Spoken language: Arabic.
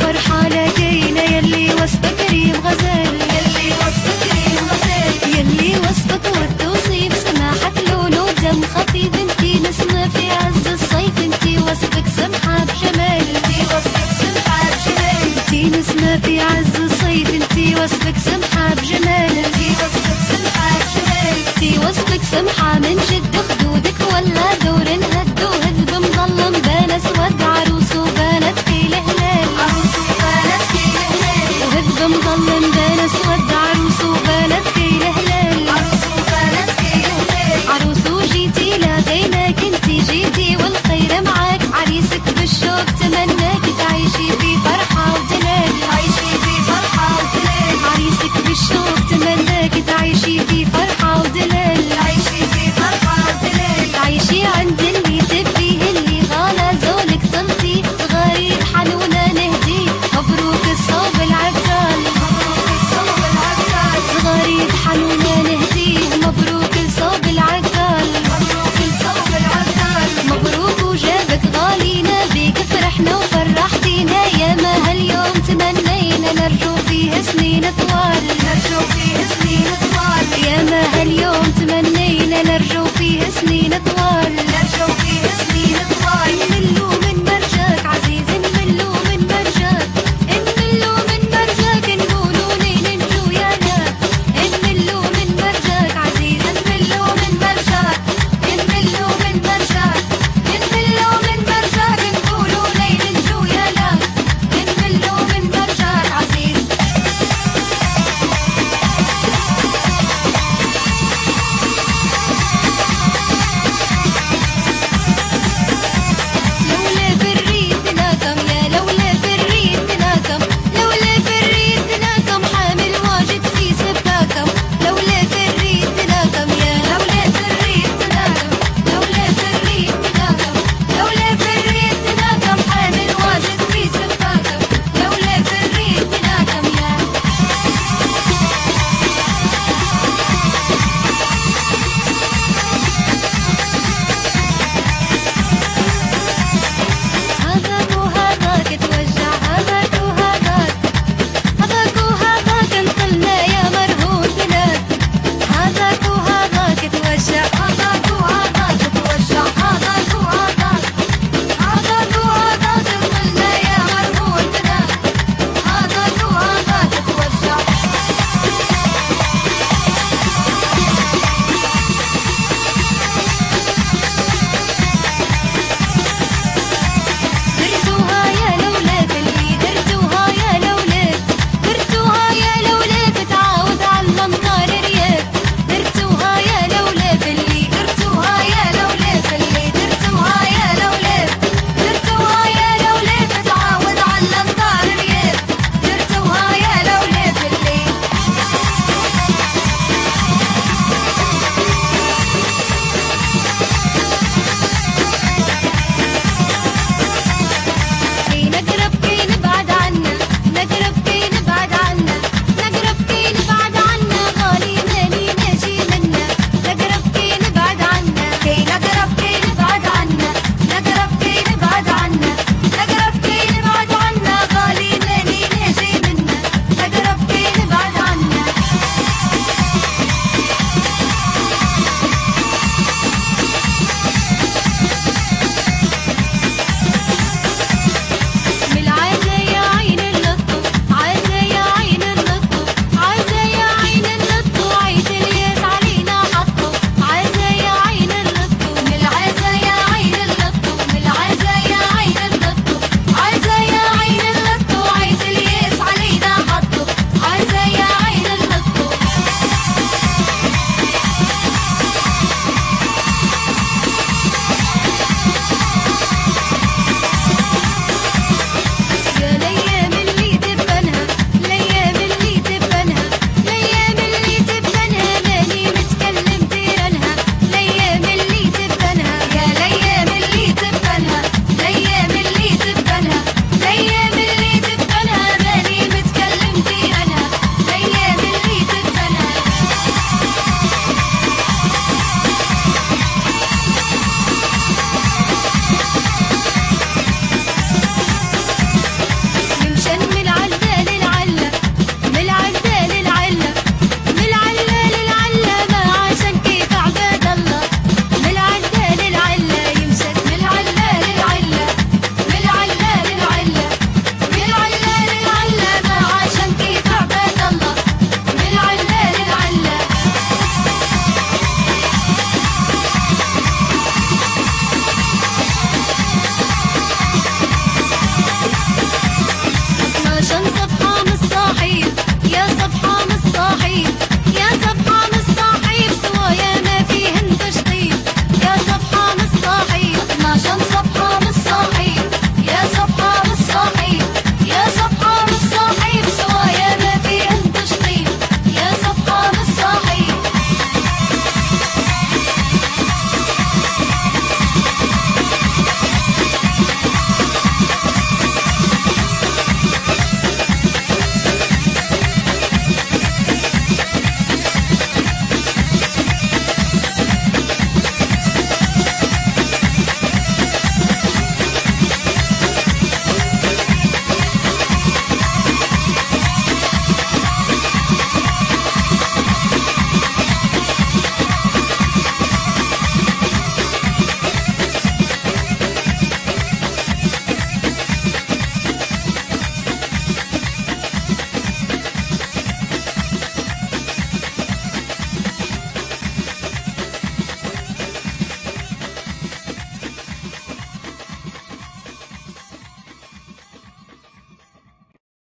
فرحانة جينا يلي وصفك كريم غزال، يلي وصفك كريم غزال، يلي وصفك والتوصيف سماحك لونه دم خفيف، انتي نسمة في عز الصيف، انتي وصفك سمحة بجمال، انتي وصفك سمحة بجمال، انتي نسمة في عز الصيف، انتي وصفك سمحة بجمال، انتي وصفك سمحة بجمال، انتي وصفك سمحة من جد خدودك ولا دور هد وهد مظلم بان اسود عروس وبانت في الهلال، عروس وبانت في الهلال، وهد مظلم بان اسود عروس وبانت في الهلال، عروس وبانت في الهلال، عروس وجيتي لاقيناك انتي جيتي والخير معاك، عريسك بالشوق تمناك تعيشي في فرحة ودلال، تعيشي في فرحة ودلال، عريسك بالشوق تمناك تعيشي في فرحة ودلال، تعيشي في فرحة ودلال، تعيشي عند اللي تبيه اللي غالى زولك طلتي، صغير حنونة نهدي مبروك الصوب العبدال، مبروك الصوب العبدال، صغير حنونة نهدي مبروك الصوب العبدال، مبروك الصوب العبدال، مبروك وجابك غالينا بيك فرحنا وفرحتينا، يا ما هاليوم تمنينا نرجو فيه سنين طوال، نرجو فيه